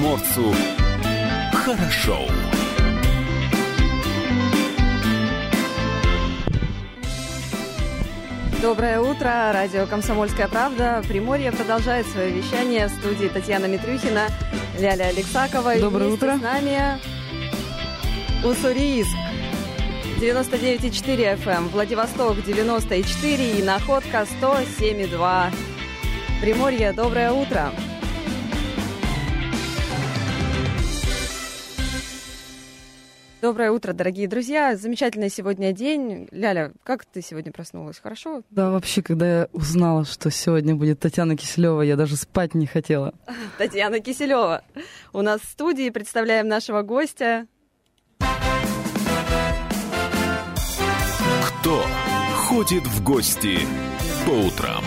комсомольцу хорошо. Доброе утро. Радио «Комсомольская правда». Приморье продолжает свое вещание. В студии Татьяна Митрюхина, Ляля Алексакова. Доброе утро. С нами Уссурийск 99,4 FM, Владивосток 90,4 и Находка 107,2. Приморье, доброе утро. Доброе утро, дорогие друзья. Замечательный сегодня день. Ляля, как ты сегодня проснулась? Хорошо? Да, вообще, когда я узнала, что сегодня будет Татьяна Киселева, я даже спать не хотела. Татьяна Киселева. У нас в студии представляем нашего гостя. Кто ходит в гости по утрам?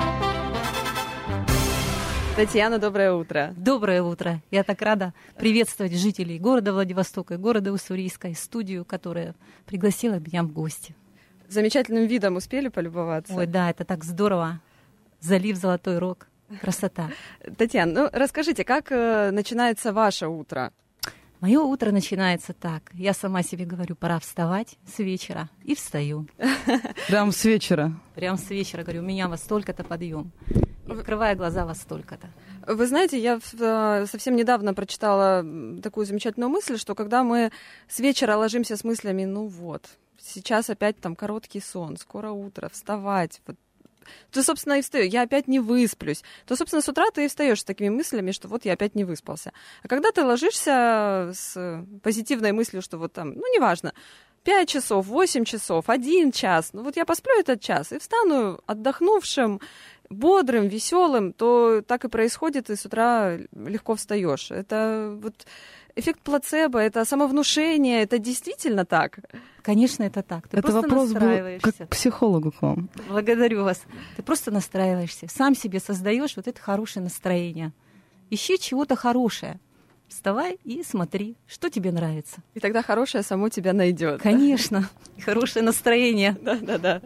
Татьяна, доброе утро. Доброе утро. Я так рада приветствовать жителей города Владивостока и города Уссурийска и студию, которая пригласила меня в гости. Замечательным видом успели полюбоваться? Ой, да, это так здорово. Залив Золотой Рог. Красота. Татьяна, ну расскажите, как начинается ваше утро? Мое утро начинается так. Я сама себе говорю, пора вставать с вечера. И встаю. Прям с вечера? Прям с вечера. Говорю, у меня во столько-то подъем. И открывая глаза во столько-то. Вы знаете, я совсем недавно прочитала такую замечательную мысль, что когда мы с вечера ложимся с мыслями, ну вот, сейчас опять там короткий сон, скоро утро, вставать, вот, то, собственно, и встаю, я опять не высплюсь, то, собственно, с утра ты и встаешь с такими мыслями, что вот я опять не выспался. А когда ты ложишься с позитивной мыслью, что вот там, ну, неважно, 5 часов, 8 часов, 1 час, ну вот я посплю этот час и встану отдохнувшим, бодрым, веселым, то так и происходит, и с утра легко встаешь. Это вот эффект плацебо, это самовнушение, это действительно так? Конечно, это так. Ты это просто вопрос был настраиваешься. как к психологу к вам. Благодарю вас. Ты просто настраиваешься, сам себе создаешь вот это хорошее настроение. Ищи чего-то хорошее. Вставай и смотри, что тебе нравится. И тогда хорошее само тебя найдет. Конечно, хорошее настроение. Да.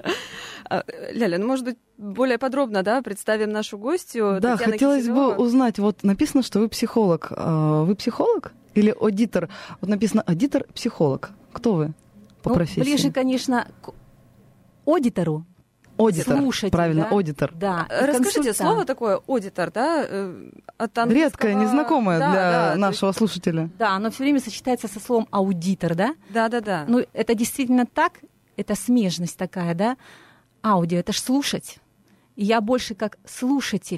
Ляля, ну, может быть, более подробно, да, представим нашу гостью. Да, Татьяна хотелось Киселева. бы узнать, вот написано, что вы психолог. Вы психолог или аудитор? Вот написано аудитор-психолог. Кто вы по профессии? Ближе, конечно, к аудитору. Аудитор, Слушатель, правильно, да? аудитор. Да. Расскажите, консультант. слово такое аудитор, да, от английского... Редкое, незнакомое для нашего слушателя. Да, оно все время сочетается со словом аудитор, да? Да. Ну, это действительно так, это смежность такая, да? Аудио, это ж слушать. И я больше как слушатель.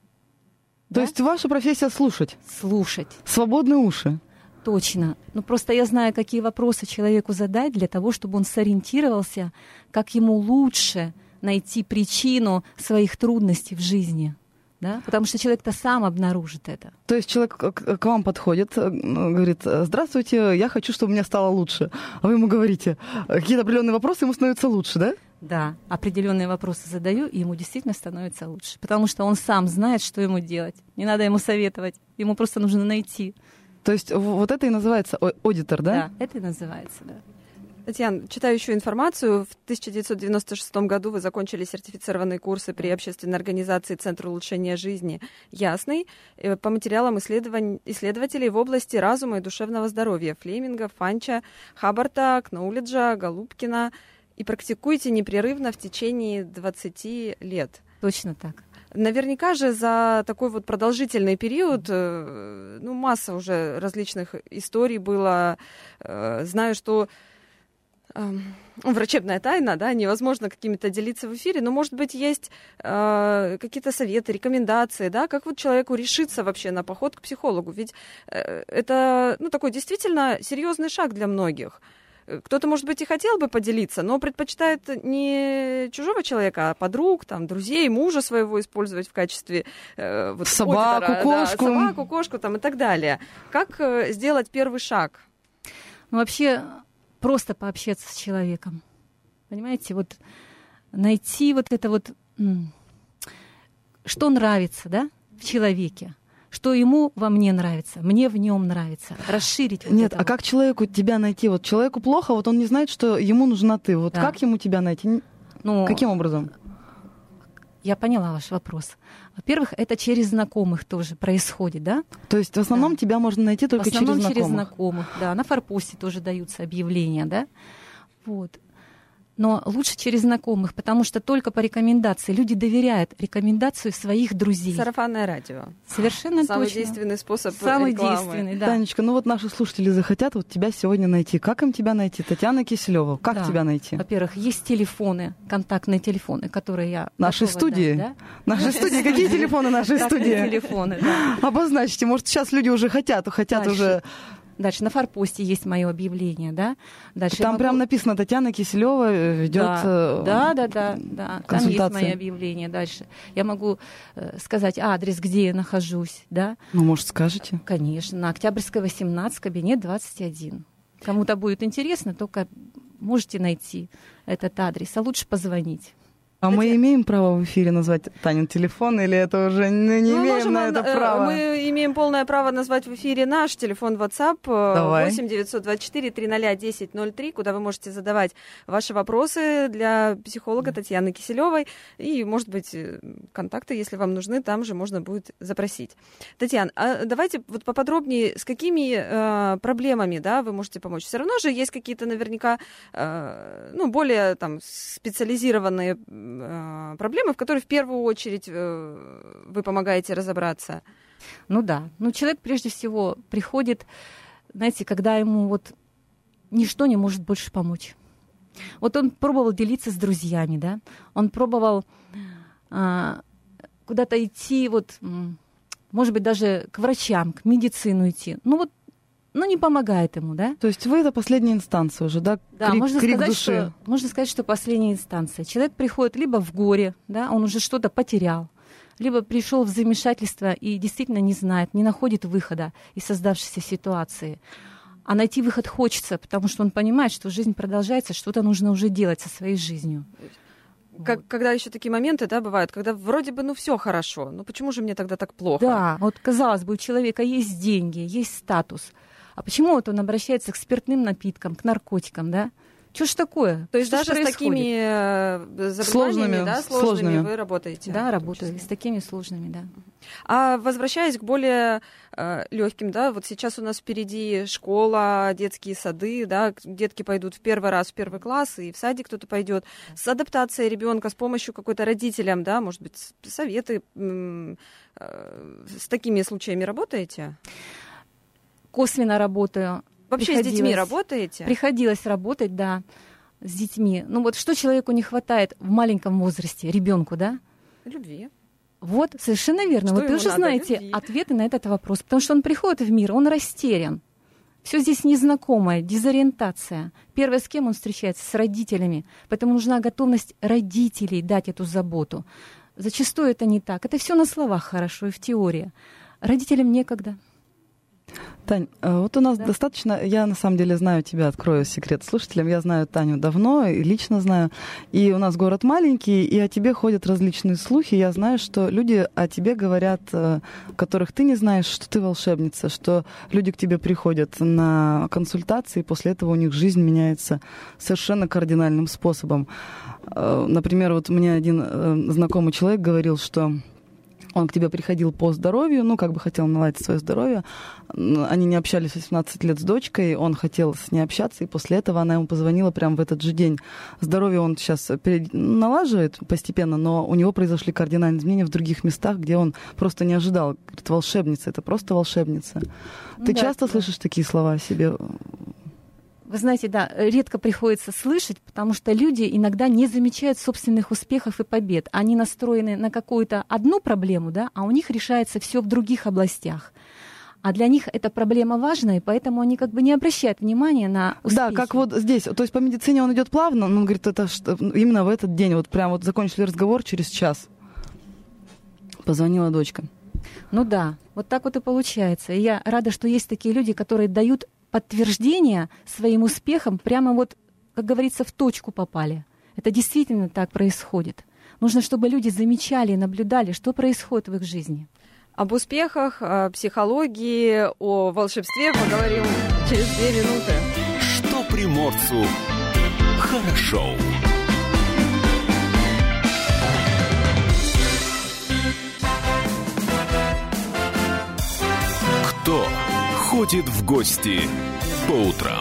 То Да? есть ваша профессия слушать? Слушать. Свободные уши. Точно. Ну, просто я знаю, какие вопросы человеку задать для того, чтобы он сориентировался, как ему лучше найти причину своих трудностей в жизни. Да? Потому что человек-то сам обнаружит это. То есть человек к вам подходит, говорит: здравствуйте, я хочу, чтобы мне стало лучше. А вы ему говорите какие-то определенные вопросы, ему становится лучше, да? Да, определенные вопросы задаю, и ему действительно становится лучше. Потому что он сам знает, что ему делать. Не надо ему советовать, ему просто нужно найти. То есть вот это и называется аудитор, да? Да, это и называется, да. Татьяна, читаю еще информацию. В 1996 году вы закончили сертифицированные курсы при общественной организации Центр улучшения жизни «Ясный» по материалам исследователей в области разума и душевного здоровья Флеминга, Фанча, Хаббарта, Кноулиджа, Голубкина и практикуете непрерывно в течение 20 лет. Точно так. Наверняка же за такой вот продолжительный период, ну, масса уже различных историй было. Знаю, что врачебная тайна, да, невозможно какими-то делиться в эфире, но, может быть, есть какие-то советы, рекомендации, да, как вот человеку решиться вообще на поход к психологу, ведь это, ну, такой действительно серьезный шаг для многих. Кто-то, может быть, и хотел бы поделиться, но предпочитает не чужого человека, а подруг, там, друзей, мужа своего использовать в качестве вот, собаку, аудитора, кошку. Да, собаку, кошку там, и так далее. Как сделать первый шаг? Ну, вообще, просто пообщаться с человеком. Понимаете, вот найти вот это вот, что нравится, да, в человеке. Что ему во мне нравится, мне в нем нравится, расширить вот Нет, это. а как человеку тебя найти? Вот человеку плохо, вот он не знает, что ему нужна ты. Вот Да. как ему тебя найти? Ну, каким образом? Я поняла ваш вопрос. Во-первых, это через знакомых тоже происходит, да? То есть в основном тебя можно найти только через знакомых? через знакомых, да. На форпосте тоже даются объявления, да. Вот. Но лучше через знакомых, потому что только по рекомендации. Люди доверяют рекомендацию своих друзей. Сарафанное радио. Совершенно Самый точно. действенный способ Самый рекламы. действенный, да. Танечка, ну вот наши слушатели захотят вот тебя сегодня найти. Как им тебя найти? Татьяна Киселева, как Да. тебя найти? Во-первых, есть телефоны, контактные телефоны, которые я Нашей готова студии? дать, да? Нашей студии? Какие телефоны нашей Контактные студии? телефоны, да. Обозначьте, может, сейчас люди уже хотят Дальше. уже... Дальше на форпосте есть мое объявление, да. Дальше Там прям написано, Татьяна Киселева ведет Да. Там есть консультации. мои объявления. Дальше я могу сказать адрес, где я нахожусь, да. Ну, может, скажете? Конечно, на Октябрьской 18, кабинет 21. Кому-то будет интересно, только можете найти этот адрес, а лучше позвонить. А мы имеем право в эфире назвать Танин телефон, или это уже не имеем на это права? Мы имеем полное право назвать в эфире наш телефон WhatsApp 8 924 300 1003, куда вы можете задавать ваши вопросы для психолога Татьяны Киселевой. И, может быть, контакты, если вам нужны, там же можно будет запросить. Татьяна, а давайте вот поподробнее, с какими проблемами, да, вы можете помочь? Все равно же есть какие-то наверняка более там специализированные проблемы, в которые в первую очередь вы помогаете разобраться. Ну да. Ну, человек прежде всего приходит, знаете, когда ему вот ничто не может больше помочь. Вот он пробовал делиться с друзьями, да, он пробовал куда-то идти, вот, может быть, даже к врачам, к медицине идти. Ну, не помогает ему, да? То есть вы это последняя инстанция уже, да? Да, можно души. сказать, что последняя инстанция. Человек приходит либо в горе, да, он уже что-то потерял, либо пришел в замешательство и действительно не знает, не находит выхода из создавшейся ситуации. А найти выход хочется, потому что он понимает, что жизнь продолжается, что-то нужно уже делать со своей жизнью. Когда еще такие моменты, да, бывают, когда вроде бы, все хорошо, но почему же мне тогда так плохо? Да, вот казалось бы, у человека есть деньги, есть статус. А почему вот он обращается к спиртным напиткам, к наркотикам, да? Что ж такое? То есть что даже с такими заболеваниями, да, сложными вы работаете? Да, работаю с такими сложными, да. А возвращаясь к более легким, да, вот сейчас у нас впереди школа, детские сады, да, детки пойдут в первый раз в первый класс, и в садик кто-то пойдет. С адаптацией ребенка, с помощью какой-то родителям, да, может быть, советы, с такими случаями работаете? Косвенно работаю. Вообще с детьми работаете? Приходилось работать, да, с детьми. Ну вот что человеку не хватает в маленьком возрасте, ребенку, да? Любви. Вот, совершенно верно. Что вот вы уже знаете любви? Ответы на этот вопрос. Потому что он приходит в мир, он растерян. Все здесь незнакомое, дезориентация. Первое, с кем он встречается? С родителями. Поэтому нужна готовность родителей дать эту заботу. Зачастую это не так. Это все на словах хорошо и в теории. Родителям некогда. Тань, вот у нас достаточно, я на самом деле знаю тебя, открою секрет слушателям, я знаю Таню давно и лично знаю, и у нас город маленький, и о тебе ходят различные слухи, я знаю, что люди о тебе говорят, которых ты не знаешь, что ты волшебница, что люди к тебе приходят на консультации, и после этого у них жизнь меняется совершенно кардинальным способом. Например, вот мне один знакомый человек говорил, что он к тебе приходил по здоровью, хотел наладить свое здоровье. Они не общались 18 лет с дочкой, он хотел с ней общаться, и после этого она ему позвонила прямо в этот же день. Здоровье он сейчас налаживает постепенно, но у него произошли кардинальные изменения в других местах, где он просто не ожидал. Говорит, волшебница, это просто волшебница. Ты часто слышишь такие слова о себе? Вы знаете, да, редко приходится слышать, потому что люди иногда не замечают собственных успехов и побед. Они настроены на какую-то одну проблему, да, а у них решается все в других областях. А для них эта проблема важна, и поэтому они не обращают внимания на успехи. Да, как вот здесь. То есть по медицине он идет плавно, но он говорит, это именно в этот день, закончили разговор, через час позвонила дочка. Ну да, вот так вот и получается. И я рада, что есть такие люди, которые дают подтверждение своим успехам, прямо как говорится, в точку попали. Это действительно так происходит. Нужно, чтобы люди замечали и наблюдали, что происходит в их жизни. Об успехах, о психологии, о волшебстве поговорим через 2 минуты. Что приморцу хорошо. приходит в гости по утрам.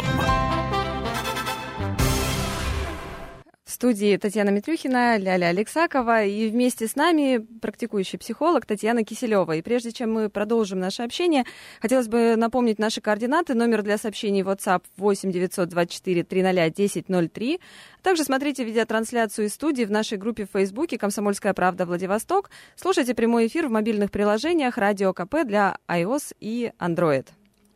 В студии Татьяна Митрюхина, Ляля Алексакова, и вместе с нами практикующий психолог Татьяна Киселева. И прежде чем мы продолжим наше общение, хотелось бы напомнить наши координаты. Номер для сообщений в WhatsApp 8 924 300 1003. Также смотрите видеотрансляцию из студии в нашей группе в Фейсбуке «Комсомольская правда Владивосток». Слушайте прямой эфир в мобильных приложениях «Радио КП» для iOS и Android.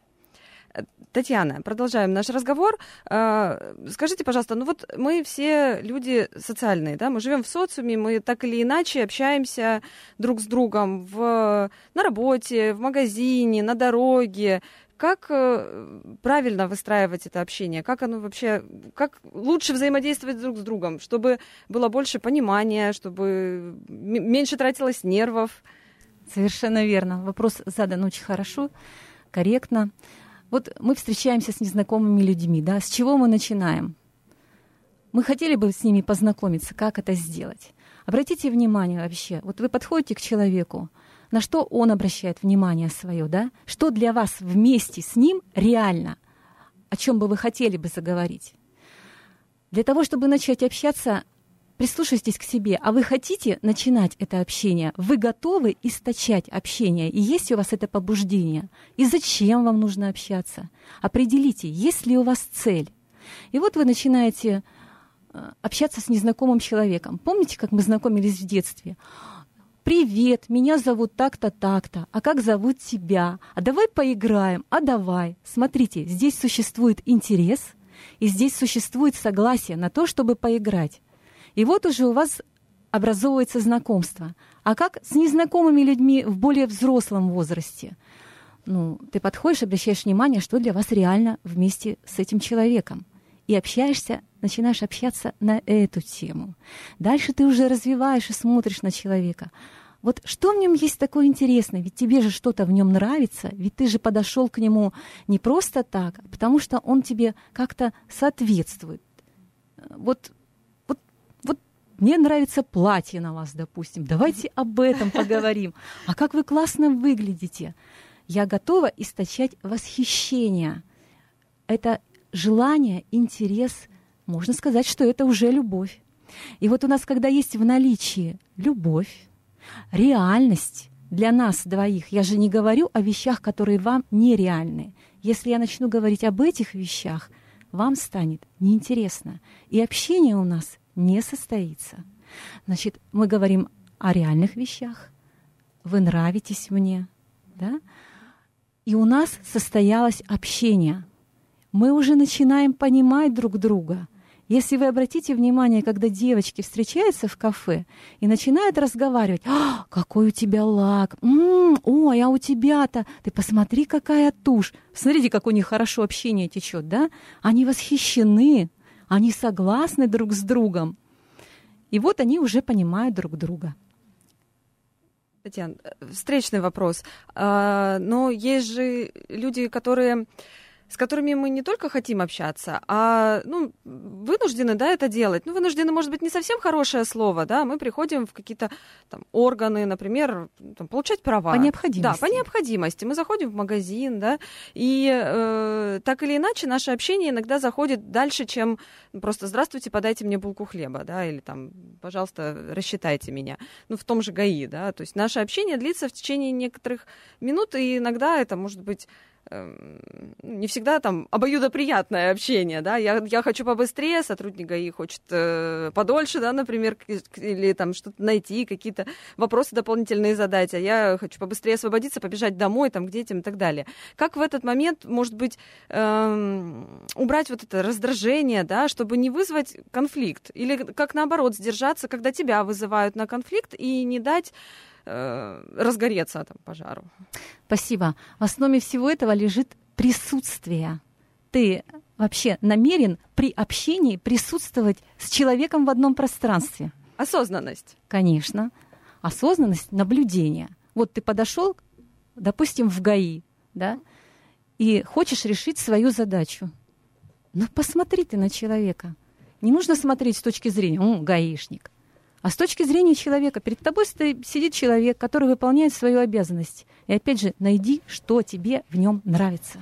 Татьяна, продолжаем наш разговор. Скажите, пожалуйста, ну вот мы все люди социальные, да, мы живем в социуме, мы так или иначе общаемся друг с другом на работе, в магазине, на дороге. Как правильно выстраивать это общение? Как оно вообще, как лучше взаимодействовать друг с другом, чтобы было больше понимания, чтобы меньше тратилось нервов? Совершенно верно. Вопрос задан очень хорошо, корректно. Вот мы встречаемся с незнакомыми людьми, да, с чего мы начинаем? Мы хотели бы с ними познакомиться, как это сделать? Обратите внимание вообще, вот вы подходите к человеку, на что он обращает внимание свое, да? Что для вас вместе с ним реально, о чем бы вы хотели бы заговорить? Для того, чтобы начать общаться, прислушайтесь к себе. А вы хотите начинать это общение? Вы готовы источать общение? И есть у вас это побуждение? И зачем вам нужно общаться? Определите, есть ли у вас цель. И вот вы начинаете общаться с незнакомым человеком. Помните, как мы знакомились в детстве? «Привет, меня зовут так-то, так-то. А как зовут тебя? А давай поиграем. А давай». Смотрите, здесь существует интерес, и здесь существует согласие на то, чтобы поиграть. И вот уже у вас образовывается знакомство. А как с незнакомыми людьми в более взрослом возрасте? Ну, ты подходишь, обращаешь внимание, что для вас реально вместе с этим человеком. И общаешься, начинаешь общаться на эту тему. Дальше ты уже развиваешь и смотришь на человека. Вот что в нем есть такое интересное? Ведь тебе же что-то в нем нравится, ведь ты же подошел к нему не просто так, а потому что он тебе как-то соответствует. Вот мне нравится платье на вас, допустим. Давайте об этом поговорим. А как вы классно выглядите. Я готова источать восхищение. Это желание, интерес. Можно сказать, что это уже любовь. И вот у нас, когда есть в наличии любовь, реальность для нас двоих, я же не говорю о вещах, которые вам нереальны. Если я начну говорить об этих вещах, вам станет неинтересно. И общение у нас не состоится. Значит, мы говорим о реальных вещах. Вы нравитесь мне, да? И у нас состоялось общение. Мы уже начинаем понимать друг друга. Если вы обратите внимание, когда девочки встречаются в кафе и начинают разговаривать: какой у тебя лак, ой, а у тебя-то, ты посмотри, какая тушь. Смотрите, как у них хорошо общение течет, да? Они восхищены, они согласны друг с другом. И вот они уже понимают друг друга. Татьяна, встречный вопрос. Но есть же люди, с которыми мы не только хотим общаться, а вынуждены, да, это делать. Вынуждены, может быть, не совсем хорошее слово, да, мы приходим в какие-то там органы, например, получать права. По необходимости. Да, по необходимости. Мы заходим в магазин, да, и так или иначе наше общение иногда заходит дальше, чем просто «здравствуйте, подайте мне булку хлеба», да, или там «пожалуйста, рассчитайте меня». В том же ГАИ, да, то есть наше общение длится в течение некоторых минут, и иногда это может быть не всегда там обоюдоприятное общение, да, я хочу побыстрее, сотрудник ГАИ хочет подольше, да, например, или там что-то найти, какие-то вопросы дополнительные задать, а я хочу побыстрее освободиться, побежать домой, там, к детям и так далее. Как в этот момент, может быть, убрать вот это раздражение, да, чтобы не вызвать конфликт, или как наоборот сдержаться, когда тебя вызывают на конфликт, и не дать разгореться там пожару. Спасибо. В основе всего этого лежит присутствие. Ты вообще намерен при общении присутствовать с человеком в одном пространстве. Осознанность. Конечно. Осознанность, наблюдение. Вот ты подошел, допустим, в ГАИ, да, и хочешь решить свою задачу. Посмотри ты на человека. Не нужно смотреть с точки зрения гаишник. А с точки зрения человека, перед тобой сидит человек, который выполняет свою обязанность. И опять же, найди, что тебе в нем нравится.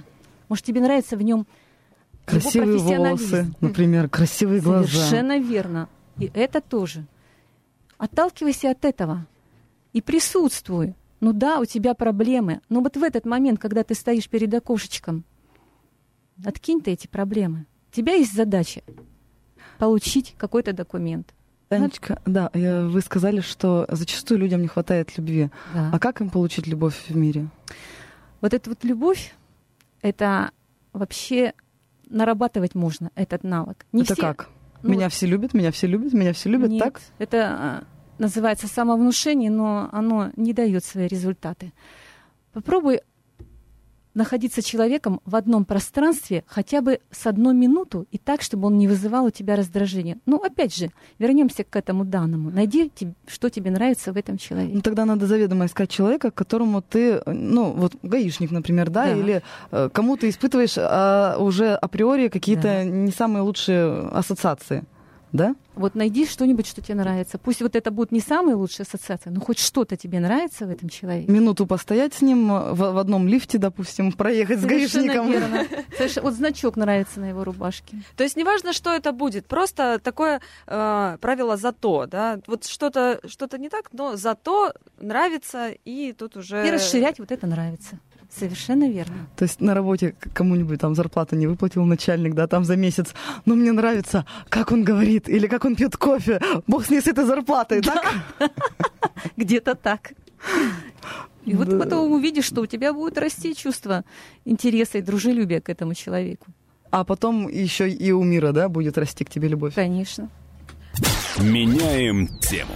Может, тебе нравится в нем красивые волосы, например, красивые глаза. Совершенно верно. И это тоже. Отталкивайся от этого и присутствуй. Ну да, у тебя проблемы, но вот в этот момент, когда ты стоишь перед окошечком, откинь ты эти проблемы. У тебя есть задача получить какой-то документ. Танечка, да, вы сказали, что зачастую людям не хватает любви. Да. А как им получить любовь в мире? Вот эта вот любовь, это вообще нарабатывать можно, этот навык. Не это все, как? Меня все любят, меня все любят, меня все любят, нет, так? Это называется самовнушение, но оно не дает свои результаты. Попробуй находиться человеком в одном пространстве хотя бы с 1 минуту и так, чтобы он не вызывал у тебя раздражения. Ну, опять же, вернемся к этому данному. Найди, что тебе нравится в этом человеке. Ну, тогда надо заведомо искать человека, к которому ты, ну, вот гаишник, например, да. Или кому ты испытываешь уже априори какие-то не самые лучшие ассоциации. Да? Вот найди что-нибудь, что тебе нравится. Пусть вот это будет не самая лучшая ассоциация, но хоть что-то тебе нравится в этом человеке. Минуту постоять с ним в одном лифте, допустим, проехать Совершенно с гаишником. Верно. Вот значок нравится на его рубашке. То есть неважно, что это будет, просто такое правило «зато». Да? Вот что-то не так, но зато нравится, и тут уже... И расширять вот это нравится. Совершенно верно. То есть на работе кому-нибудь там зарплату не выплатил начальник, да, там за месяц, но мне нравится, как он говорит, или как он пьет кофе. Бог с ней с этой зарплатой, так? Где-то так. И вот потом увидишь, что у тебя будет расти чувство интереса и дружелюбия к этому человеку. А потом еще и у мира, да, будет расти к тебе любовь? Конечно. Меняем тему.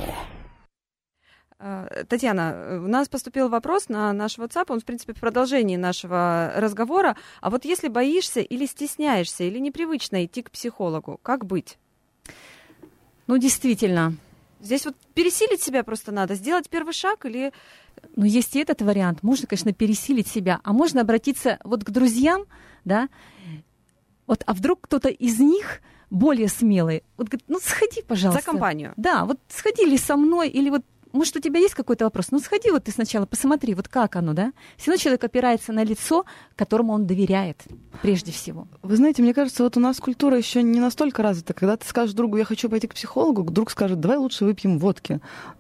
Татьяна, у нас поступил вопрос на наш WhatsApp, он, в принципе, в продолжении нашего разговора. А вот если боишься или стесняешься, или непривычно идти к психологу, как быть? Ну, действительно. Здесь вот пересилить себя просто надо, сделать первый шаг или... Ну, есть и этот вариант. Можно, конечно, пересилить себя, а можно обратиться вот к друзьям, да, вот, а вдруг кто-то из них более смелый, вот говорит, ну, сходи, пожалуйста. За компанию. Да, вот сходи или со мной, или вот может, у тебя есть какой-то вопрос? Ну, сходи вот ты сначала, посмотри, вот как оно, да? Все равно человек опирается на лицо, которому он доверяет, прежде всего. Вы знаете, мне кажется, вот у нас культура еще не настолько развита. Когда ты скажешь другу, я хочу пойти к психологу, друг скажет, давай лучше выпьем водки.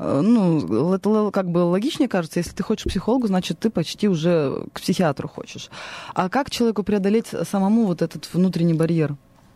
Ну, это как бы логичнее кажется. Если ты хочешь к психологу, значит, ты почти уже к психиатру хочешь. А как человеку преодолеть самому вот этот внутренний барьер?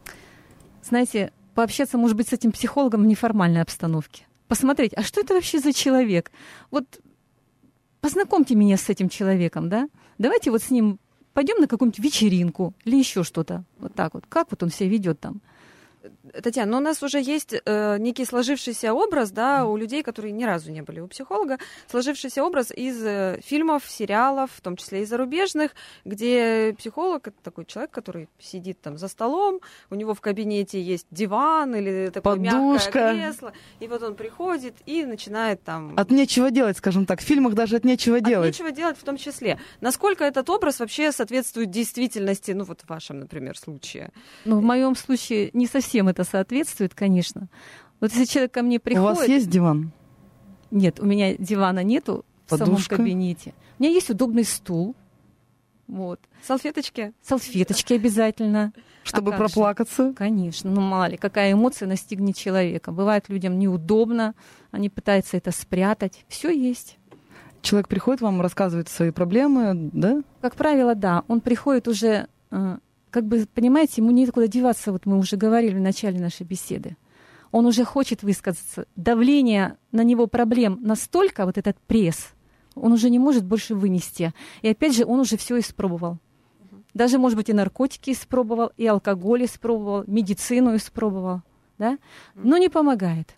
Знаете, пообщаться, может быть, с этим психологом в неформальной обстановке. Посмотреть, а что это вообще за человек? Вот познакомьте меня с этим человеком, да? Давайте вот с ним пойдем на какую-нибудь вечеринку или еще что-то. Вот так вот. Как вот он себя ведет там? Татьяна, но у нас уже есть некий сложившийся образ, да, у людей, которые ни разу не были у психолога, сложившийся образ из фильмов, сериалов, в том числе и зарубежных, где психолог — это такой человек, который сидит там за столом, у него в кабинете есть диван или такое мягкое кресло, и вот он приходит и начинает там... От нечего делать, скажем так. В фильмах даже от нечего делать. От нечего делать в том числе. Насколько этот образ вообще соответствует действительности, ну вот в вашем, например, случае? Ну, в моем случае не совсем это соответствует, конечно. Вот если человек ко мне приходит... У вас есть диван? Нет, у меня дивана нету в самом кабинете. У меня есть удобный стул. Вот. Салфеточки? Салфеточки обязательно. Чтобы проплакаться? Конечно. Ну, мало ли, какая эмоция настигнет человека. Бывает людям неудобно, они пытаются это спрятать. Все есть. Человек приходит, вам рассказывает свои проблемы, да? Как правило, да. Он приходит уже... Как бы, понимаете, ему некуда деваться, вот мы уже говорили в начале нашей беседы. Он уже хочет высказаться. Давление на него проблем настолько, вот этот пресс, он уже не может больше вынести. И опять же, он уже все испробовал. Даже, может быть, и наркотики испробовал, и алкоголь испробовал, медицину испробовал, да? Но не помогает.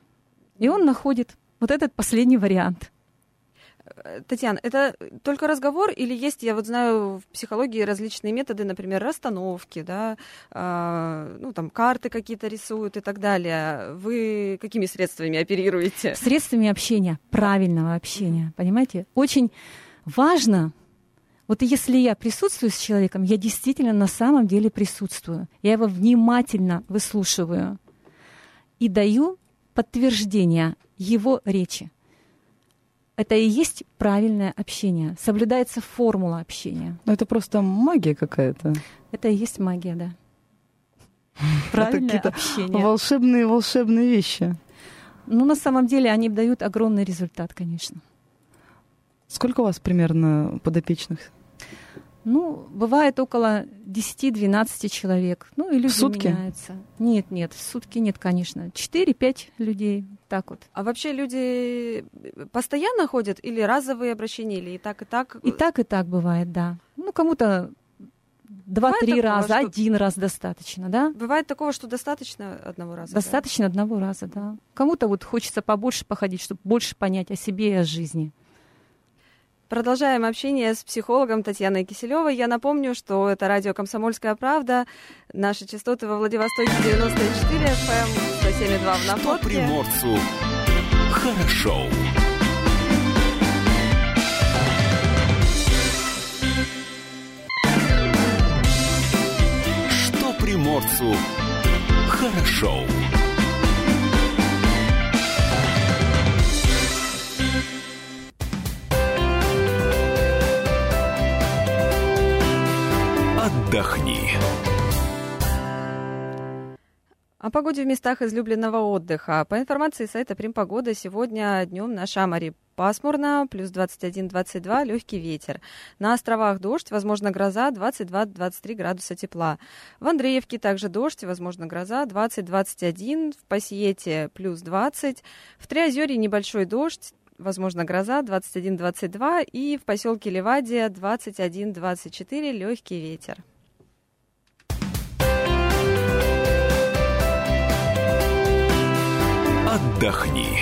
И он находит вот этот последний вариант. Татьяна, это только разговор или есть, я вот знаю, в психологии различные методы, например, расстановки, да, ну, там, карты какие-то рисуют и так далее. Вы какими средствами оперируете? Средствами общения, правильного общения, понимаете? Очень важно, вот если я присутствую с человеком, я действительно на самом деле присутствую. Я его внимательно выслушиваю и даю подтверждение его речи. это и есть правильное общение. Соблюдается формула общения. Ну, это просто магия какая-то. Это и есть магия, да. Правильное общение. Волшебные вещи. Ну, на самом деле, они дают огромный результат, конечно. Сколько у вас примерно подопечных? Ну, бывает около 10-12 человек. Ну, и люди в сутки? меняются. Нет, в сутки нет, конечно. 4-5 людей, так вот. А вообще люди постоянно ходят или разовые обращения, или и так, и так? И так бывает, да. Ну, кому-то 2-3 раза, один раз достаточно, да? Бывает такого, что достаточно одного раза? Достаточно одного раза, да. Кому-то вот хочется побольше походить, чтобы больше понять о себе и о жизни. Продолжаем общение с психологом Татьяной Киселевой. Я напомню, что это радио «Комсомольская правда». Наши частоты во Владивостоке 94 FM, 107,2 в Находке. Что приморцу хорошо. Что приморцу хорошо. Отдохни. О погоде в местах излюбленного отдыха. По информации сайта Примпогода, сегодня днем на Шамаре пасмурно, плюс 21-22, легкий ветер. На островах дождь, возможно гроза, 22-23 градуса тепла. В Андреевке также дождь, возможно гроза, 20-21, в Пассиете плюс 20, в Триозерье небольшой дождь, возможно гроза, 21-22, и в поселке Ливадия 21-24, легкий ветер. Отдохни.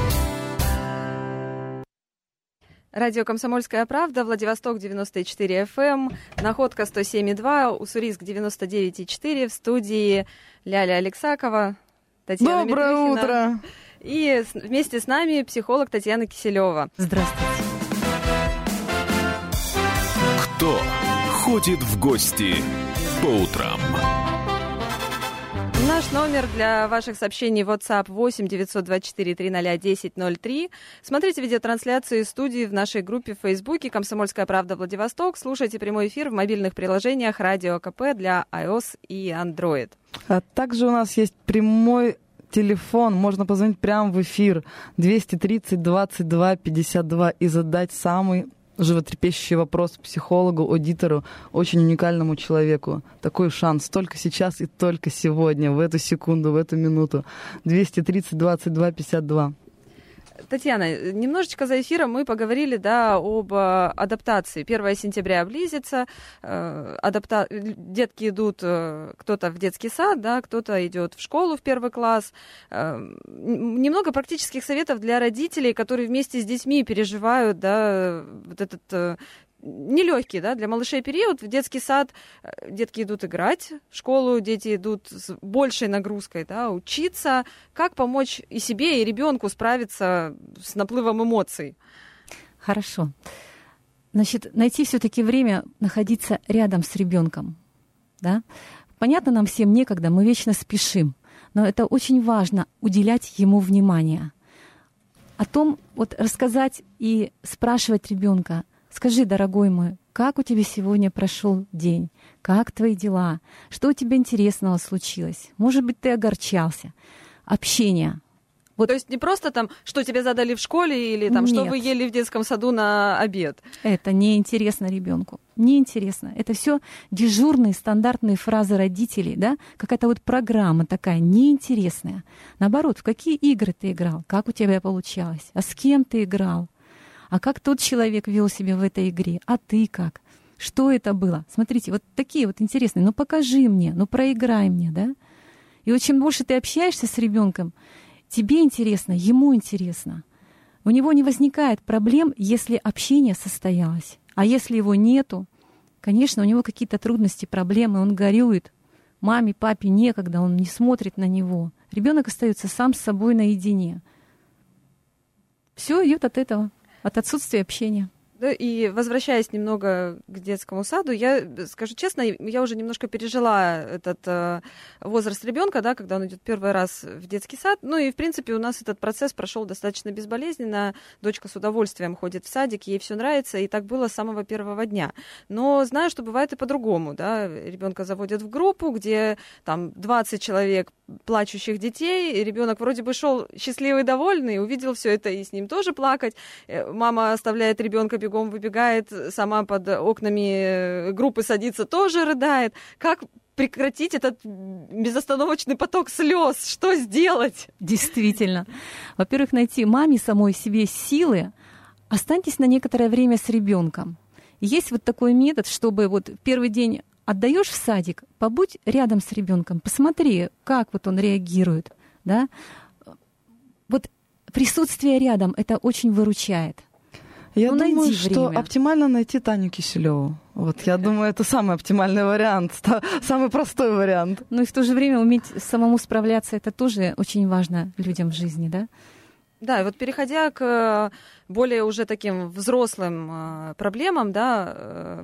Радио «Комсомольская правда», Владивосток 94 FM, Находка 107,2, Уссурийск 99,4, в студии Ляля Алексакова, Татьяна Доброе Митрюхина. утро! И вместе с нами психолог Татьяна Киселева. Здравствуйте. Кто ходит в гости по утрам? Наш номер для ваших сообщений WhatsApp 8 924 300 1003. Смотрите видеотрансляцию из студии в нашей группе в Фейсбуке «Комсомольская правда Владивосток». Слушайте прямой эфир в мобильных приложениях «Радио КП» для iOS и Android. А также у нас есть прямой телефон, можно позвонить прямо в эфир 230 22 52 и задать самый животрепещущий вопрос психологу, аудитору, очень уникальному человеку. Такой шанс только сейчас и только сегодня, в эту секунду, в эту минуту. 230 22 52. Татьяна, немножечко за эфиром мы поговорили, да, об адаптации. 1 сентября близится, детки идут, кто-то в детский сад, да, кто-то идет в школу в 1 класс. Немного практических советов для родителей, которые вместе с детьми переживают, да, вот этот нелегкий, да, для малышей период. В детский сад детки идут играть, в школу дети идут с большей нагрузкой, да, учиться. Как помочь и себе, и ребенку справиться с наплывом эмоций? Хорошо. Значит, найти все-таки время находиться рядом с ребенком. Да? Понятно, нам всем некогда, мы вечно спешим, но это очень важно уделять ему внимание. О том, вот рассказать и спрашивать ребенка: скажи, дорогой мой, как у тебя сегодня прошел день? Как твои дела? Что у тебя интересного случилось? Может быть, ты огорчался? Общение. Вот. То есть не просто там, что тебе задали в школе, или там, что вы ели в детском саду на обед. Это неинтересно ребенку. Неинтересно. Это все дежурные стандартные фразы родителей, да? Какая-то вот программа такая неинтересная. Наоборот, в какие игры ты играл? Как у тебя получалось? А с кем ты играл? А как тот человек вел себя в этой игре? А ты как? Что это было? Смотрите, вот такие вот интересные. Ну покажи мне, ну проиграй мне, да? И вот чем больше ты общаешься с ребенком, тебе интересно, ему интересно. У него не возникает проблем, если общение состоялось. А если его нету, конечно, у него какие-то трудности, проблемы, он горюет. Маме, папе некогда, он не смотрит на него. Ребенок остается сам с собой наедине. Все идет от этого, от отсутствия общения. Да, и возвращаясь немного к детскому саду, я скажу честно, я уже немножко пережила этот возраст ребенка, да, когда он идет первый раз в детский сад. Ну и, в принципе, у нас этот процесс прошел достаточно безболезненно. Дочка с удовольствием ходит в садик, ей все нравится, и так было с самого первого дня. Но знаю, что бывает и по-другому. Да? Ребенка заводят в группу, где там 20 человек плачущих детей, и ребенок вроде бы шел счастливый, довольный, увидел все это и с ним тоже плакать. Мама оставляет ребенка, бегом выбегает, сама под окнами группы садится, тоже рыдает. Как прекратить этот безостановочный поток слез? Что сделать? Действительно. Во-первых, найти маме самой себе силы. Останьтесь на некоторое время с ребенком. Есть вот такой метод, чтобы вот первый день отдаешь в садик, побудь рядом с ребенком, посмотри, как вот он реагирует, да. Вот присутствие рядом это очень выручает. Я думаю, что оптимально найти Таню Киселеву. Вот, я думаю, это самый оптимальный вариант, самый простой вариант. Ну и в то же время уметь самому справляться, это тоже очень важно людям в жизни, да? Да, и вот переходя к более уже таким взрослым проблемам, да,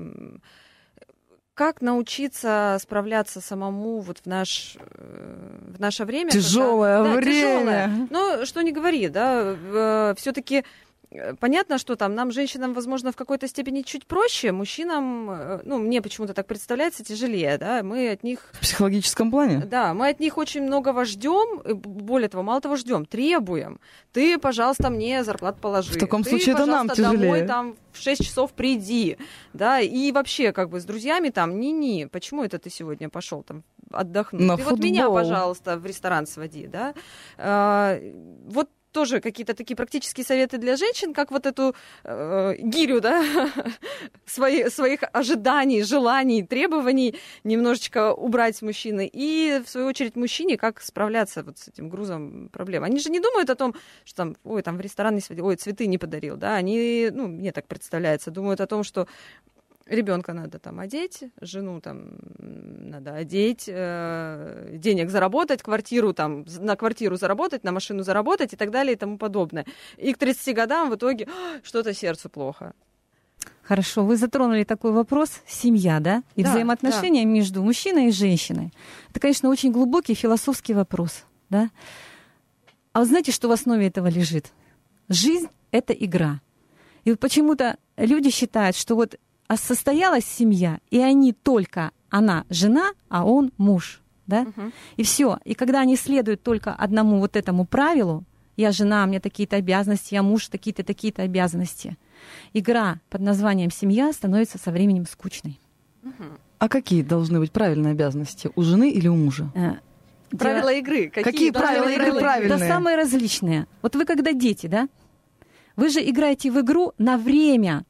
как научиться справляться самому вот в наше время? Тяжелое время. Тяжелое. Но что не говори, да, все-таки понятно, что там нам, женщинам, возможно, в какой-то степени чуть проще, мужчинам, ну, мне почему-то так представляется, тяжелее, да, мы от них... В психологическом плане? Да, мы от них очень многого ждем, более того, мало того ждем, требуем. Ты, пожалуйста, мне зарплату положи. В таком ты, случае это нам тяжелее. Домой там в 6 часов приди, да, и вообще как бы с друзьями там, ни-ни, почему это ты сегодня пошел там отдохнуть? На ты футбол. Вот меня, пожалуйста, в ресторан своди, да. Вот тоже какие-то такие практические советы для женщин, как вот эту гирю, да, своих ожиданий, желаний, требований немножечко убрать с мужчины. И, в свою очередь, мужчине, как справляться вот с этим грузом проблем. Они же не думают о том, что там, ой, там в ресторан не сводил, ой, цветы не подарил, да. Они, ну, мне так представляется, думают о том, что ребенка надо там одеть, жену там надо одеть, денег заработать, квартиру там, на квартиру заработать, на машину заработать и так далее и тому подобное. И к 30 годам в итоге что-то сердцу плохо. Хорошо, вы затронули такой вопрос, семья, да? И да, взаимоотношения между мужчиной и женщиной. Это, конечно, очень глубокий философский вопрос, да? А вы знаете, что в основе этого лежит? Жизнь — это игра. И вот почему-то люди считают, что вот состоялась семья, и они только, она жена, а он муж, да? И все. И когда они следуют только одному вот этому правилу, я жена, у меня такие-то обязанности, я муж, такие-то обязанности, игра под названием семья становится со временем скучной. А какие должны быть правильные обязанности? У жены или у мужа? Правила игры. Какие правила игры правильные? Да самые различные. Вот вы когда дети, да? Вы же играете в игру на время.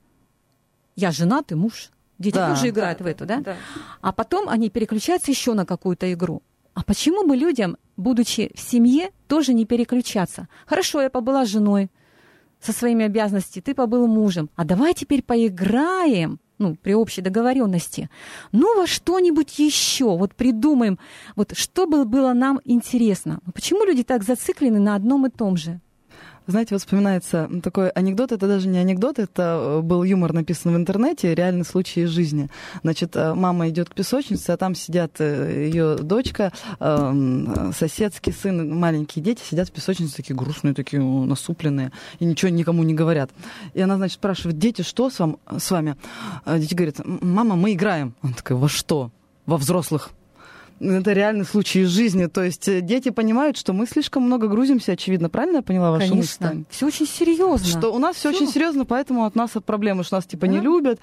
Я жена, ты муж. Дети тоже играют в эту, да? А потом они переключаются еще на какую-то игру. А почему бы людям, будучи в семье, тоже не переключаться? Хорошо, я побыла женой со своими обязанностями, ты побыл мужем. А давай теперь поиграем, ну, при общей договоренности. Ну, во что-нибудь еще. Вот придумаем, вот что было нам интересно. Почему люди так зациклены на одном и том же? Знаете, вот вспоминается такой анекдот, это даже не анекдот, это был юмор, написан в интернете, реальный случай из жизни. Значит, мама идет к песочнице, а там сидят ее дочка, соседский сын, маленькие дети сидят в песочнице, такие грустные, такие насупленные, и ничего никому не говорят. И она, значит, спрашивает: дети, что с вами? Дети говорят: мама, мы играем. Она такая: во что? Во взрослых. Это реальный случай из жизни. То есть дети понимают, что мы слишком много грузимся, очевидно. Правильно я поняла вашу мысль? Конечно. Все очень серьезно. Что у нас все очень серьезно, поэтому от нас проблемы, что нас типа не любят,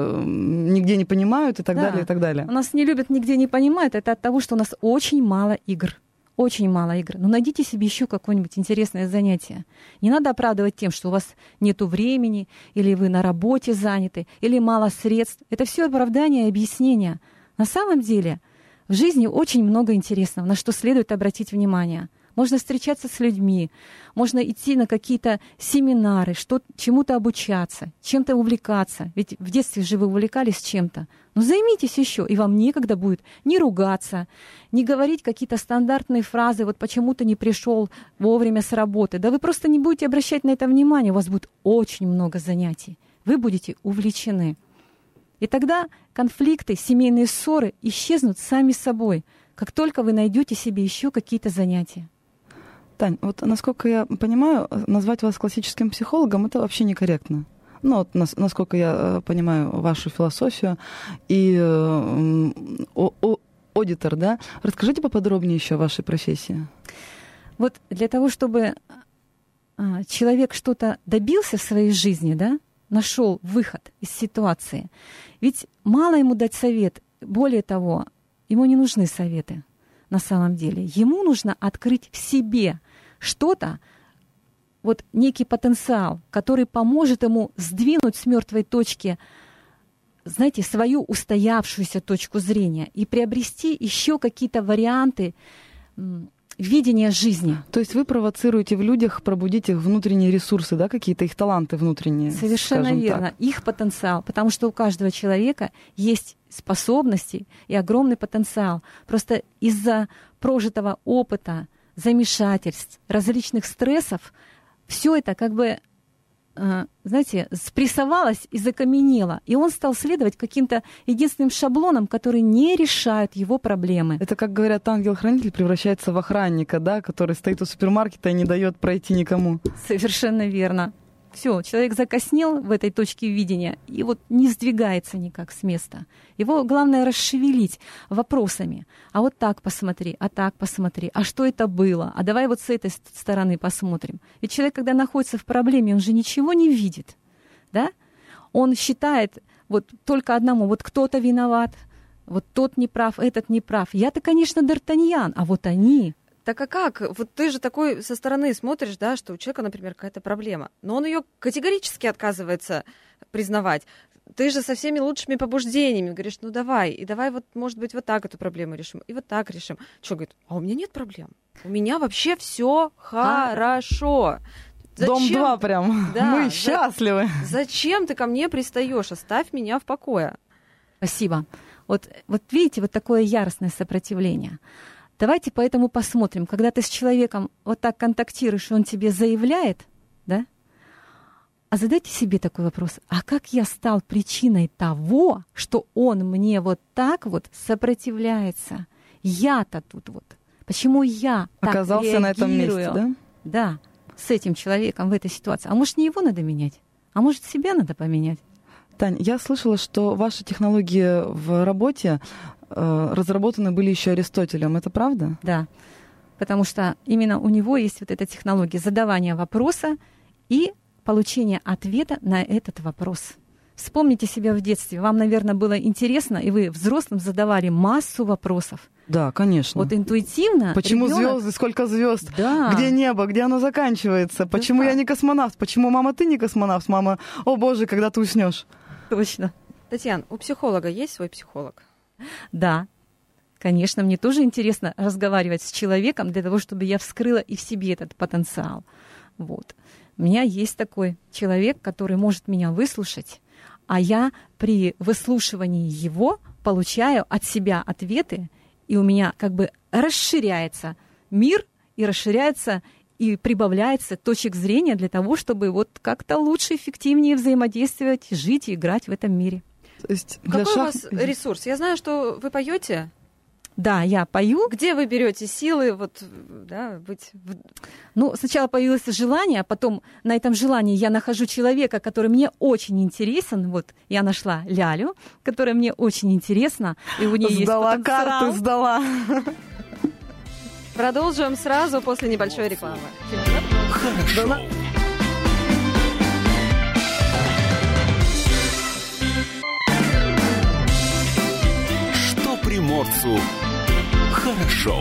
нигде не понимают и так далее, и так далее. У нас не любят, нигде не понимают. Это от того, что у нас очень мало игр. Очень мало игр. Но найдите себе еще какое-нибудь интересное занятие. Не надо оправдывать тем, что у вас нет времени, или вы на работе заняты, или мало средств. Это все оправдание и объяснение. На самом деле в жизни очень много интересного, на что следует обратить внимание. Можно встречаться с людьми, можно идти на какие-то семинары, чему-то обучаться, чем-то увлекаться. Ведь в детстве же вы увлекались чем-то. Но займитесь еще, и вам некогда будет не ругаться, не говорить какие-то стандартные фразы, вот почему ты не пришел вовремя с работы. Да вы просто не будете обращать на это внимание, у вас будет очень много занятий. вы будете увлечены. И тогда конфликты, семейные ссоры исчезнут сами собой, как только вы найдете себе еще какие-то занятия. Тань, вот насколько я понимаю, назвать вас классическим психологом — это вообще некорректно. Ну, вот насколько я понимаю вашу философию. И аудитор, да? Расскажите поподробнее еще о вашей профессии. Вот для того, чтобы человек что-то добился в своей жизни, да, нашел выход из ситуации, ведь мало ему дать совет. Более того, ему не нужны советы на самом деле. Ему нужно открыть в себе что-то, вот некий потенциал, который поможет ему сдвинуть с мертвой точки, знаете, свою устоявшуюся точку зрения и приобрести еще какие-то варианты видения жизни. То есть вы провоцируете в людях пробудить их внутренние ресурсы, да, какие-то их таланты внутренние? Совершенно верно. Так. Их потенциал, потому что у каждого человека есть способности и огромный потенциал. Просто из-за прожитого опыта, замешательств, различных стрессов все это как бы, знаете, спрессовалось и закаменело. И он стал следовать каким-то единственным шаблонам, которые не решают его проблемы. Это, как говорят, ангел-хранитель превращается в охранника, да, который стоит у супермаркета и не дает пройти никому. Совершенно верно. Все, человек закоснел в этой точке видения и вот не сдвигается никак с места. Его главное расшевелить вопросами. А вот так посмотри, а так посмотри, а что это было? А давай вот с этой стороны посмотрим. Ведь человек, когда находится в проблеме, он же ничего не видит, да? Он считает вот только одному, вот кто-то виноват, вот тот не прав, этот не прав. Я-то, конечно, Д'Артаньян, а вот они... Так а как? Вот ты же такой со стороны смотришь, да, что у человека, например, какая-то проблема, но он ее категорически отказывается признавать. Ты же со всеми лучшими побуждениями говоришь, ну давай, и давай вот, может быть, вот так эту проблему решим, и вот так решим. Что, говорит, а у меня нет проблем. У меня вообще все хорошо. Зачем? Дом 2 прям. Да, мы счастливы. Зачем ты ко мне пристаешь? Оставь меня в покое. Спасибо. Вот видите, вот такое яростное сопротивление. Давайте поэтому посмотрим, когда ты с человеком вот так контактируешь, и он тебе заявляет, да? А задайте себе такой вопрос, а как я стал причиной того, что он мне вот так вот сопротивляется? Я-то тут вот, почему я оказался так на этом месте, да? Да, с этим человеком в этой ситуации. А может, не его надо менять, а может, себя надо поменять? Тань, я слышала, что ваши технологии в работе разработаны были еще Аристотелем. Это правда? Да, потому что именно у него есть вот эта технология задавания вопроса и получения ответа на этот вопрос. Вспомните себя в детстве. Вам, наверное, было интересно, и вы взрослым задавали массу вопросов. Да, конечно. Вот интуитивно. Почему ребенок... звезды, сколько звезд? Да. Где небо, где оно заканчивается? Почему я не космонавт? Почему, мама, ты не космонавт? Мама, о боже, когда ты уснешь? Точно. Татьяна, у психолога есть свой психолог? Да, конечно, мне тоже интересно разговаривать с человеком для того, чтобы я вскрыла и в себе этот потенциал. Вот. У меня есть такой человек, который может меня выслушать, а я при выслушивании его получаю от себя ответы, и у меня как бы расширяется мир, и расширяется и прибавляется точек зрения для того, чтобы вот как-то лучше, эффективнее взаимодействовать, жить и играть в этом мире. То есть какой у вас ресурс? Я знаю, что вы поете. Да, я пою. Где вы берете силы вот, да, быть? Ну, сначала появилось желание, а потом на этом желании я нахожу человека, который мне очень интересен. Вот я нашла Лялю, которая мне очень интересна, и у нее есть потенциал. Карты сдала. Продолжим сразу после небольшой рекламы. Хорошо. Что приморцу хорошо.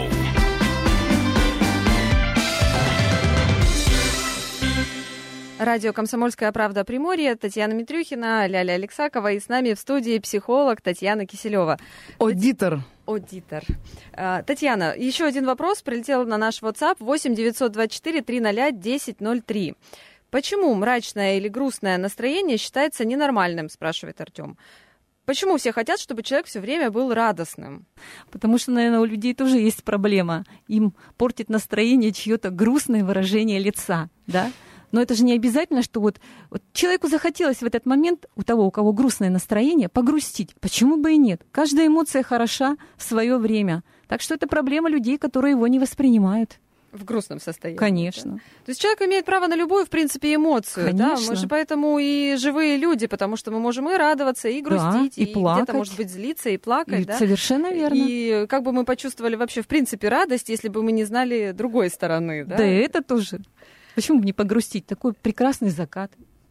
Радио «Комсомольская правда» Приморье, Татьяна Митрюхина, Ляля Алексакова, и с нами в студии психолог Татьяна Киселева. Аудитор. Татьяна, еще один вопрос прилетел на наш WhatsApp 8-924-300-1003. Почему мрачное или грустное настроение считается ненормальным, спрашивает Артем. Почему все хотят, чтобы человек все время был радостным? Потому что, наверное, у людей тоже есть проблема. Им портит настроение чье-то грустное выражение лица, да? Но это же не обязательно, что вот человеку захотелось в этот момент, у того, у кого грустное настроение, погрустить. Почему бы и нет? Каждая эмоция хороша в свое время. Так что это проблема людей, которые его не воспринимают. В грустном состоянии. Конечно. Да? То есть человек имеет право на любую, в принципе, эмоцию. Да? Мы же поэтому и живые люди, потому что мы можем и радоваться, и грустить, да, и плакать. где-то, может быть, злиться, и плакать. Да? Совершенно верно. И как бы мы почувствовали вообще, в принципе, радость, если бы мы не знали другой стороны. Да, да это тоже. Почему бы не погрустить? Такой прекрасный закат.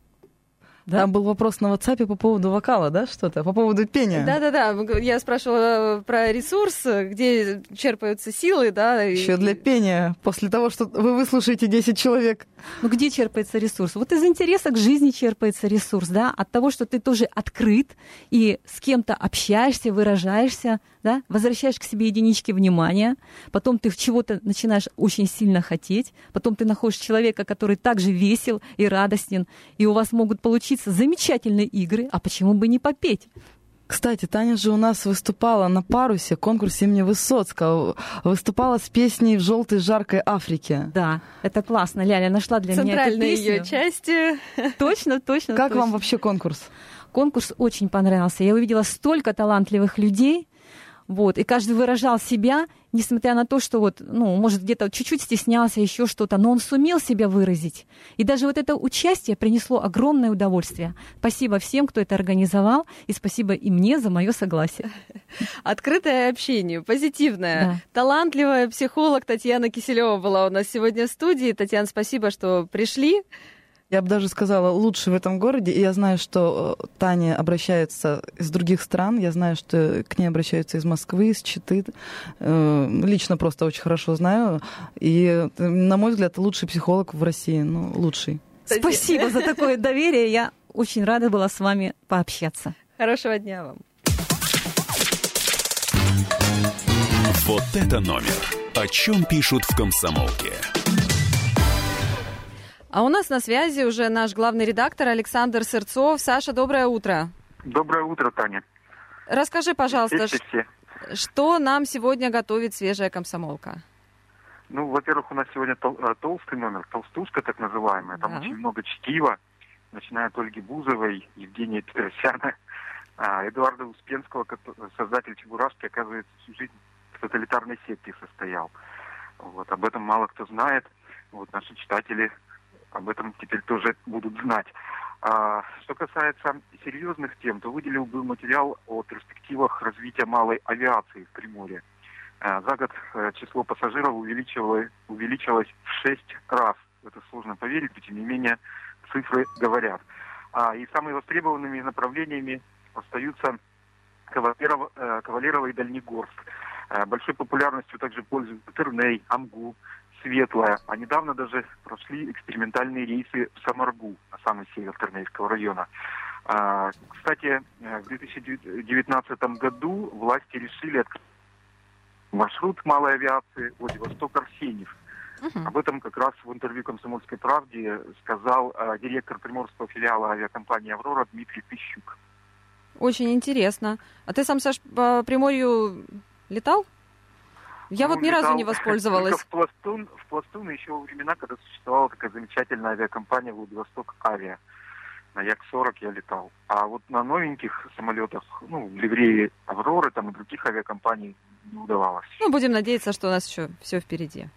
Да? Там был вопрос на WhatsApp по поводу вокала, да, что-то? По поводу пения. Да. Я спрашивала про ресурс, где черпаются силы, да. Еще для пения, после того, что вы выслушаете 10 человек. Ну, где черпается ресурс? Вот из интереса к жизни черпается ресурс, да, от того, что ты тоже открыт и с кем-то общаешься, выражаешься, да, возвращаешь к себе единички внимания, потом ты чего-то начинаешь очень сильно хотеть, потом ты находишь человека, который также весел и радостен, и у вас могут получиться замечательные игры, а почему бы не попеть? Кстати, Таня же у нас выступала на «Парусе», конкурсе имени Высоцкого, выступала с песней «В желтой жаркой Африке». Да, это классно. Ляля нашла для меня эту песню. Центральные ее части. Точно. Как вам вообще конкурс? Конкурс очень понравился. Я увидела столько талантливых людей, вот, и каждый выражал себя, несмотря на то, что вот, ну, может, где-то чуть-чуть стеснялся, еще что-то, но он сумел себя выразить. И даже вот это участие принесло огромное удовольствие. Спасибо всем, кто это организовал, и спасибо и мне за мое согласие. Открытое общение, позитивное. Да. Талантливая психолог Татьяна Киселева была у нас сегодня в студии. Татьяна, спасибо, что пришли. Я бы даже сказала, лучше в этом городе. И я знаю, что Таня обращается из других стран. Я знаю, что к ней обращаются из Москвы, из Читы. Лично просто очень хорошо знаю. И, на мой взгляд, лучший психолог в России. Ну, лучший. Спасибо за такое доверие. Я очень рада была с вами пообщаться. Хорошего дня вам. Вот это номер. О чем пишут в «Комсомолке». А у нас на связи уже наш главный редактор Александр Сырцов. Саша, доброе утро. Доброе утро, Таня. Расскажи, пожалуйста, все. что нам сегодня готовит свежая комсомолка? Ну, во-первых, у нас сегодня толстый номер, толстушка так называемая. Там очень много чтива, начиная от Ольги Бузовой, Евгения Петросяна, Эдуарда Успенского, создатель Чебурашки, оказывается, всю жизнь в тоталитарной секте состоял. Вот, об этом мало кто знает. Вот, наши читатели об этом теперь тоже будут знать. Что касается серьезных тем, то выделил бы материал о перспективах развития малой авиации в Приморье. За год число пассажиров увеличилось в 6 раз. Это сложно поверить, но тем не менее цифры говорят. И самыми востребованными направлениями остаются Кавалерово и Дальнегорск. Большой популярностью также пользуются Тырней, Амгу, Светлая. А недавно даже прошли экспериментальные рейсы в Самаргу, на самый север Тырнейского района. Кстати, в 2019 году власти решили открыть маршрут малой авиации Владивосток-Арсеньев. Об этом как раз в интервью «Комсомольской правде» сказал директор приморского филиала авиакомпании «Аврора» Дмитрий Пищук. Очень интересно. А ты сам, Саш, по Приморью летал? Я вот ни разу не воспользовалась. В Пластун еще во времена, когда существовала такая замечательная авиакомпания «Владивосток Авиа». На Як-40 я летал. А вот на новеньких самолетах, ну, в ливреи «Авроры» там и других авиакомпаний не удавалось. Ну, будем надеяться, что у нас еще все впереди.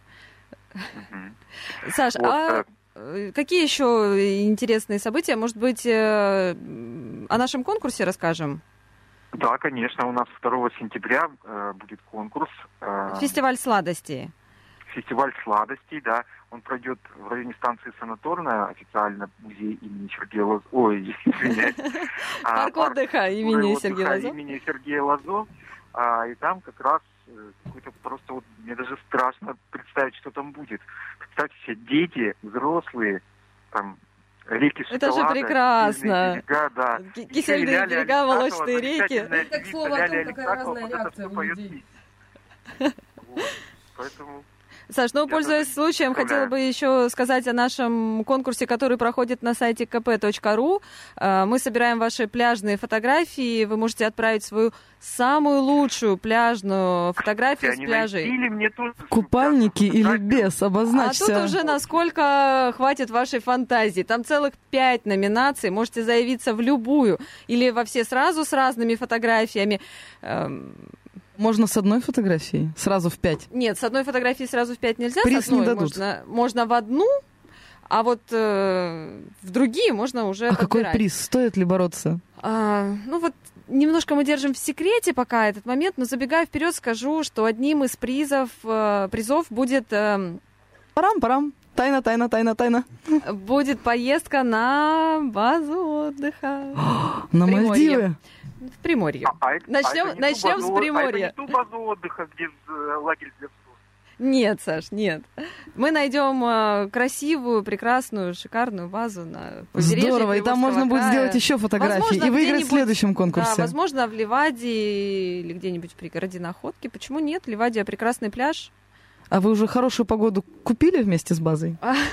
Саш, вот, какие еще интересные события? Может быть, о нашем конкурсе расскажем? Да, конечно. У нас 2 сентября будет конкурс. Фестиваль сладостей. Фестиваль сладостей, да. Он пройдет в районе станции Санаторная, официально музей имени Сергея Лазо. Ой, извиняюсь. Парк отдыха имени Сергея Лазо. И там как раз какой-то просто вот мне даже страшно представить, что там будет. Представьте себе, дети, взрослые, там реки шоколада. Это же прекрасно. Берега, да. Кисельные берега, молочные реки. Так слово о том, какая разная реакция у людей. Поэтому... Саш, пользуясь случаем, хотела бы еще сказать о нашем конкурсе, который проходит на сайте kp.ru. Мы собираем ваши пляжные фотографии. Вы можете отправить свою самую лучшую пляжную фотографию с пляжей. Купальники или без, обозначься. А тут уже насколько хватит вашей фантазии. Там целых 5 номинаций. Можете заявиться в любую. Или во все сразу с разными фотографиями. Можно с одной фотографией? Сразу в 5? Нет, с одной фотографией сразу в 5 нельзя. Приз с одной не дадут. Можно в одну, а вот в другие можно уже подбирать. Какой приз? Стоит ли бороться? Немножко мы держим в секрете пока этот момент, но забегая вперед, скажу, что одним из призов будет... Парам-парам. Тайна. Будет поездка на базу отдыха. На Мальдивы? В Приморье. Начнем с Приморья. Это не ту базу отдыха, где лагерь для взрослых. Нет, Саш, нет. Мы найдем красивую, прекрасную, шикарную базу на побережье. Здорово, и там можно будет сделать еще фотографии, возможно, и выиграть в следующем конкурсе. Да, возможно, в Ливаде или где-нибудь в пригороде Находки. Почему нет? Ливадия — прекрасный пляж. А вы уже хорошую погоду купили вместе с базой?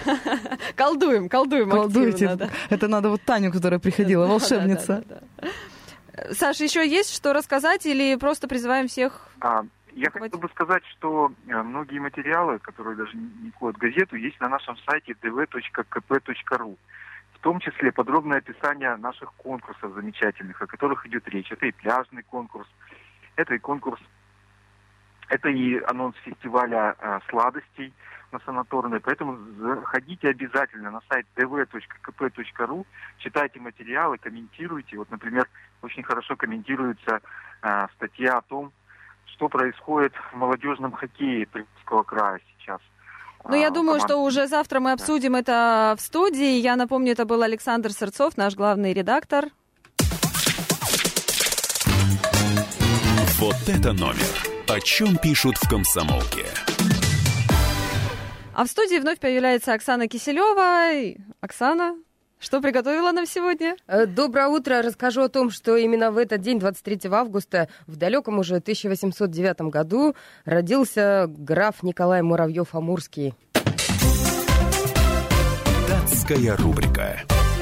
Колдуем Колдуете. Активно, да. Это надо вот Таню, которая приходила, волшебница. Да. Саш, еще есть что рассказать или просто призываем всех? Я хотел бы сказать, что многие материалы, которые даже не входят в газету, есть на нашем сайте dv.kp.ru. В том числе подробное описание наших конкурсов замечательных, о которых идет речь. Это и пляжный конкурс, это и конкурс, это и анонс фестиваля сладостей на санаторной. Поэтому заходите обязательно на сайт dv.kp.ru, читайте материалы, комментируйте. Вот, например, очень хорошо комментируется статья о том, что происходит в молодежном хоккее Приморского края сейчас. Я думаю, что уже завтра мы обсудим это в студии. Я напомню, это был Александр Сырцов, наш главный редактор. Вот это номер. О чем пишут в «Комсомолке». А в студии вновь появляется Оксана Киселева. Оксана, что приготовила нам сегодня? Доброе утро. Расскажу о том, что именно в этот день, 23 августа, в далеком уже 1809 году, родился граф Николай Муравьев-Амурский. Датская рубрика.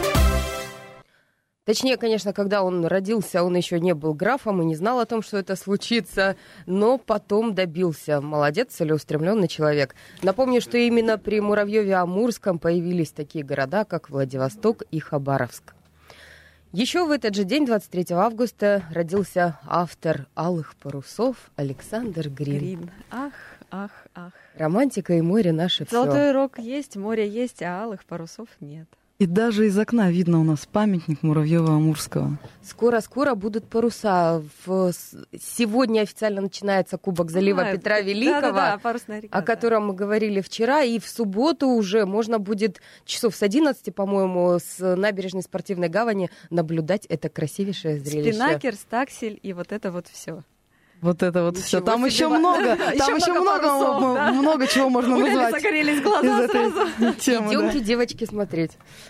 Точнее, конечно, когда он родился, он еще не был графом и не знал о том, что это случится, но потом добился. Молодец, целеустремленный человек. Напомню, что именно при Муравьеве-Амурском появились такие города, как Владивосток и Хабаровск. Еще в этот же день, 23 августа, родился автор «Алых парусов» Александр Грин. Ах. Романтика и море наше все. Золотой рог есть, море есть, а алых парусов нет. И даже из окна видно у нас памятник Муравьева-Амурского. Скоро будут паруса. Сегодня официально начинается Кубок залива Петра Великого, парусная река, о котором мы говорили вчера. И в субботу уже можно будет часов с 11, по-моему, с набережной Спортивной гавани наблюдать это красивейшее зрелище. Спинакер, стаксель и вот это вот все. Вот это вот все. Там еще много. Там еще много чего можно назвать. Загорелись глаза сразу. Идемте, девочки, смотреть.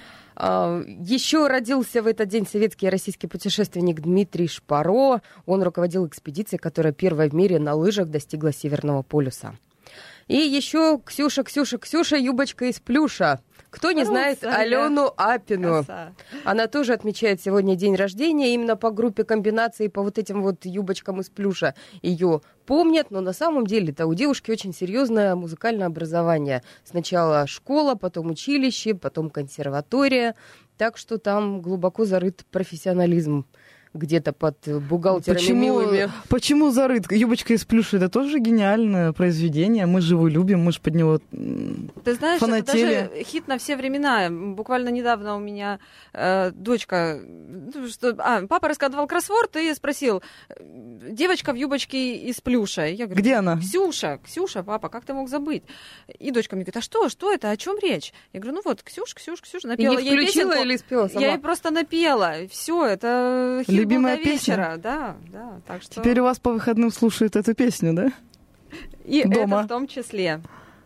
Еще родился в этот день советский и российский путешественник Дмитрий Шпаро. Он руководил экспедицией, которая первая в мире на лыжах достигла Северного полюса. И еще Ксюша, юбочка из плюша. Кто не знает Алену Апину? Краса. Она тоже отмечает сегодня день рождения. Именно по группе комбинаций, по вот этим вот юбочкам из плюша ее помнят. Но на самом деле-то у девушки очень серьезное музыкальное образование. Сначала школа, потом училище, потом консерватория. Так что там глубоко зарыт профессионализм. Где-то под бухгалтерами милыми. Почему зарыт? Юбочка из плюша — это тоже гениальное произведение. Мы же его любим, мы же под него Ты знаешь, фанатели. Это даже хит на все времена. Буквально недавно у меня дочка... папа раскладывал кроссворд и спросил: девочка в юбочке из плюша. Я говорю: где она? Ксюша, папа, как ты мог забыть? И дочка мне говорит: а что это, о чем речь? Я говорю: Ксюша, напела ей песенку. И не включила или спела сама? Я ей просто напела. Все, это хит любимая был до песня? вечера. Да, так что... Теперь у вас по выходным слушают эту песню, да? И дома. Это в том числе.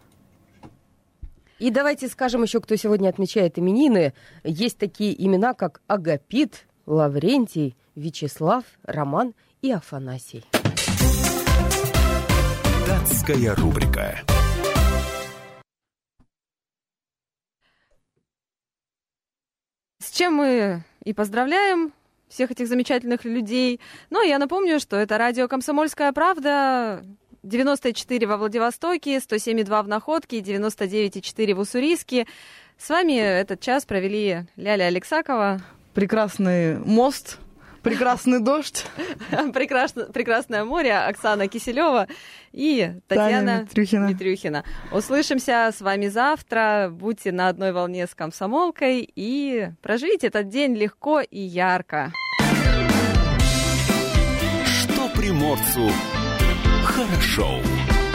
И давайте скажем еще, кто сегодня отмечает именины. Есть такие имена, как Агапит, Лаврентий, Вячеслав, Роман и Афанасий. Датская рубрика. чем мы и поздравляем всех этих замечательных людей. Ну, я напомню, что это радио «Комсомольская правда», 94 во Владивостоке, 107,2 в Находке, 99,4 в Уссурийске. С вами этот час провели Ляля Алексакова. Прекрасный мост, прекрасный дождь. Прекрасное море, Оксана Киселева и Татьяна Митрюхина. Услышимся с вами завтра. Будьте на одной волне с комсомолкой и проживите этот день легко и ярко. Что приморцу хорошо.